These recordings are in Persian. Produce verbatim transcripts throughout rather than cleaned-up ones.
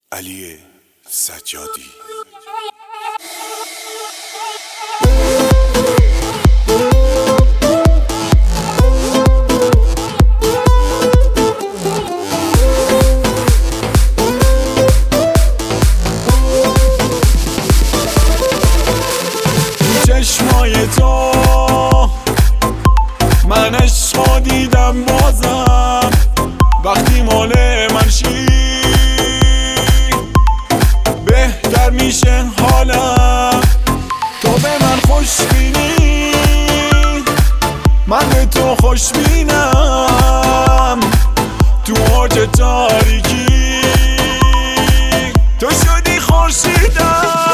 علی سجادی. چشمای تو من عشقو دیدم بازم، وقتی مال من شی بهتر میشه حالم. تو به من خوش بینی، من به تو خوش بینم. تو اوج تاریکی تو شدی خورشیدم،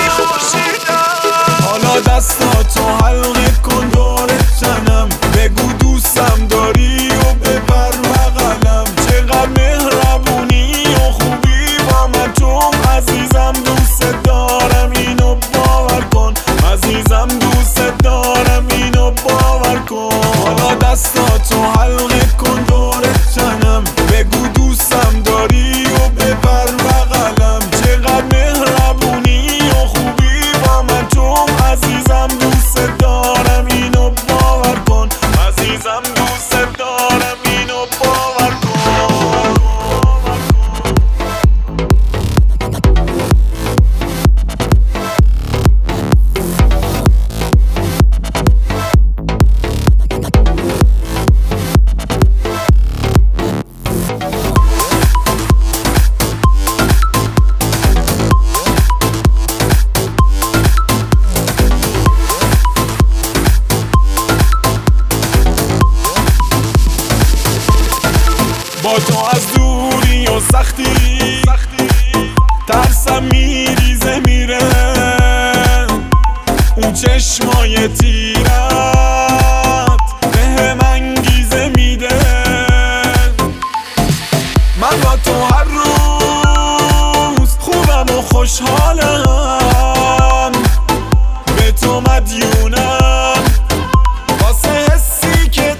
حالا دستاتو حلقه کن دور تنم، بگو دوستم داری و ببر بغلم. چقدر مهربونی و خوبی با من تو، عزیزم دوست دارم اینو باور کن، عزیزم دوست دارم اینو باور کن. حالا دستاتو حلقه کن دور تنم، بگو دوستم داری و ببر بغلم. چقدر مهربونی و خوبی با من تو، عزیزم دوست دارم اینو باور کن، عزیزم دوست دارم اینو باور کن. با تو از دوری و سختی ترسم میریزه میره، اون چشمای تیرت بهم انگیزه میده. من با تو هر روز خوبم و خوشحالم، به تو مدیونم واسه حسی که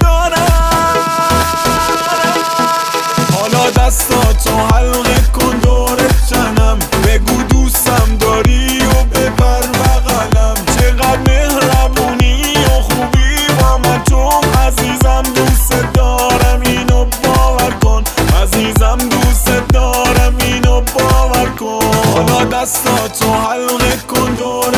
دستاتو حلقه کن دور تنم، بگو دوستم داری و ببر بغلم. چقدر مهربونی و خوبی با من تو، عزیزم دوست دارم اینو باور کن، عزیزم دوست دارم اینو باور کن. حالا دستاتو حلقه کن دور